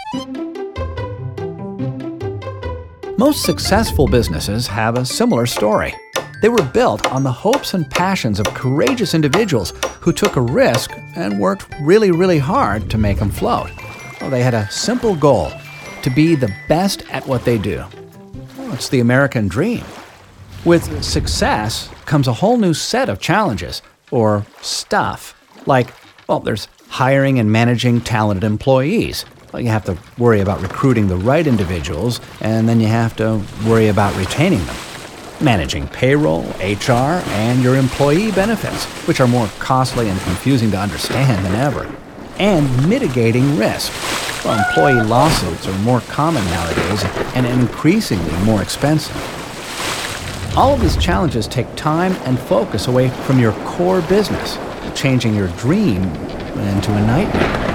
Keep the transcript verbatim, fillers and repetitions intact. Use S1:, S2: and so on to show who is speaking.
S1: Most successful businesses have a similar story. They were built on the hopes and passions of courageous individuals who took a risk and worked really, really hard to make them float. Well, they had a simple goal: to be the best at what they do. Well, it's the American dream. With success comes a whole new set of challenges, or stuff. Like, well, there's hiring and managing talented employees. Well, you have to worry about recruiting the right individuals, and then you have to worry about retaining them. Managing payroll, H R, and your employee benefits, which are more costly and confusing to understand than ever. And mitigating risk. Well, employee lawsuits are more common nowadays and increasingly more expensive. All of these challenges take time and focus away from your core business, changing your dream into a nightmare.